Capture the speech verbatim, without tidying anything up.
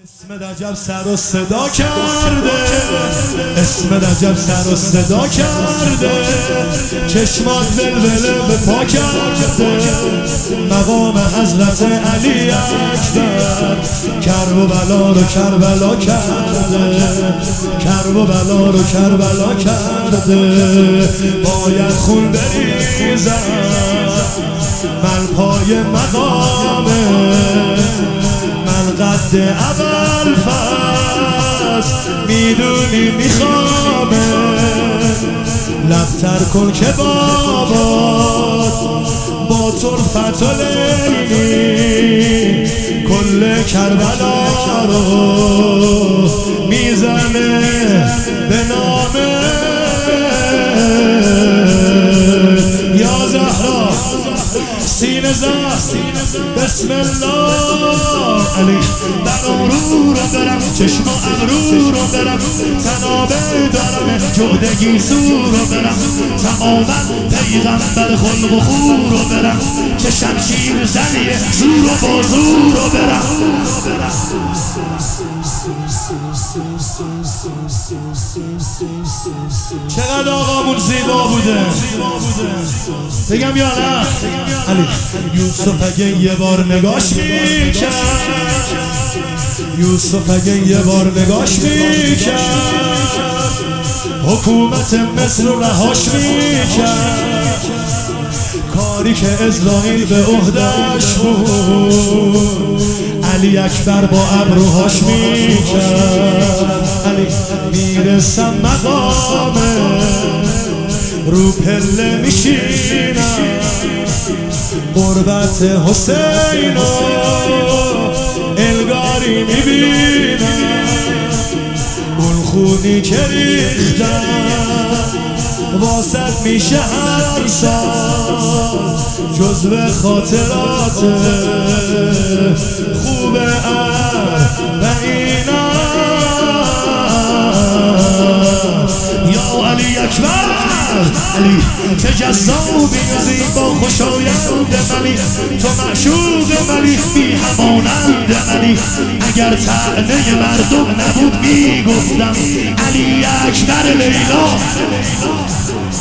اسم رجب سر و صدا کرده، اسم رجب سر و صدا کرده، چشمات ولوله به پا کرده، مقام حضرت علی اکبر کرب و بلا رو کربلا کرده، کرب و بلا رو کربلا کرده. باید خون بریزم من پای مقامه، من قد اول فصل میدونی میخوامه، لبتر کن که بابات با طرفت و لیلی کل کربلا رو میزنه به نامه. یا زهرا سینه زست بسم الله علی، بلا رو رو برم چشم و ابرو رو برم، تنابه دارم جهدگی سور رو برم، تماما پیغمبر خلق و خور رو برم، که شمشیر زنیه زور و بازور رو برم. چقدر آقامون زیبا بوده بگم یا نه علی. یوسف اگه یه بار نگاش میکرد، یوسف اگه یه بار نگاش میکرد، حکومت مصر رو رهاش میکرد، کاری که اسرائیل به عهده‌اش بود علی اکبر با ابروهاش میکرد. علی میرسم مقامه رو پله میشینم، قربت حسین و الگاری میبینم، اون خونی که ریختم واسط میشه هر سال جزو خاطرات خوب اربعینا. یا علی اکبر علی که جذابی زیبا خوشایند منی، تو معشوق منی بی همانند منی، اگر طعنه مردم نبود میگفتم علی اکبر لیلا.